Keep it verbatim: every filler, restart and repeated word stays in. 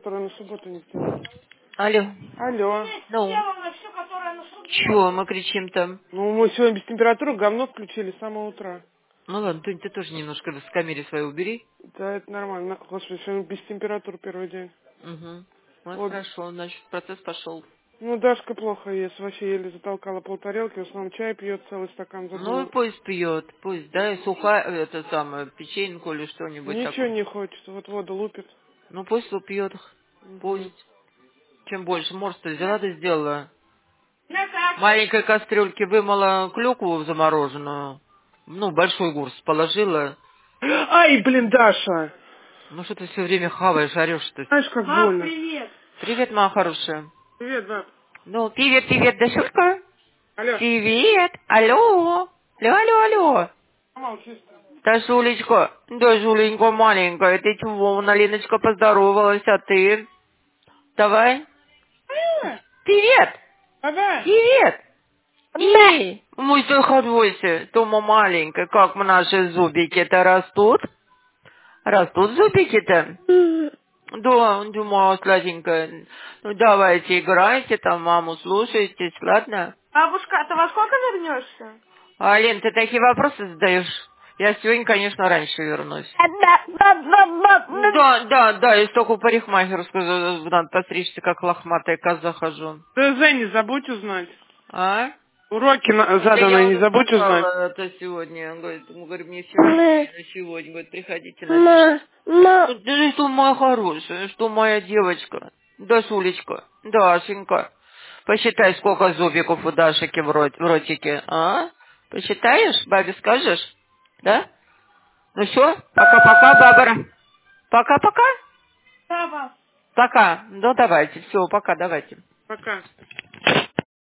которая на субботу не сделала. Алло. Алло. Ну. Чего мы кричим там? Ну, мы сегодня без температуры говно включили с самого утра. Ну ладно, Тонь, ты тоже немножко в камере своей убери. Да, это нормально. Господи, сегодня без температуры первый день. Угу. Вот, Вот. хорошо, значит, процесс пошел. Ну, Дашка плохо ест. Вообще еле затолкала полтарелки. В основном чай пьет, целый стакан Ну и забыла. пусть пьет, пусть, да, и сухая, это самое, печеньку или что-нибудь Ничего такое. не хочет. Вот воду лупит. Ну пусть пьет, Угу. пусть. Чем больше морс-то взяла, ты сделала. Маленькой кастрюльке вымыла клюкву замороженную. Ну, большой горсть положила. Ай, блин, Даша! Ну что ты все время хаваешь, орешь-то? Знаешь, как Мам, больно. привет. Привет, моя хорошая. Привет, баб. Ну, привет, привет, Дашулька. Алло. Привет. Алло. Алло, алло, алло. Молчишь. Дашулечка, Дашуленька маленькая, ты чего? Налиночка поздоровалась, а ты? Давай. Привет. Давай. Привет. Эй, мой ты хороший, Тома маленькая, как наши зубики-то растут? Растут зубики-то? Да, думаю, сладенькая. Ну, давайте играйте, там маму слушайтесь, ладно? Бабушка, ты во сколько вернешься? А, Лен, ты такие вопросы задаешь? Я сегодня, конечно, раньше вернусь. Да, да, да, я только парикмахерскую надо постричься, как лохматая коза хожу. Ты Зэ не забудь узнать. А? Уроки на- Да я заданные не уже забудь узнать. сказала это сегодня. Говорит, ну, говорю, мне сегодня, на сегодня, говорит, приходите на десять. Ну, ты что, моя хорошая, что моя девочка? Да, Сулечка, Дашенька. Посчитай, сколько зубиков у Дашики в, рот, в ротике, а? Посчитаешь? Бабе скажешь? Да? Ну все, пока-пока, Бабара. Пока-пока. Да, баб. Пока. Ну, давайте, все, пока, давайте. Пока.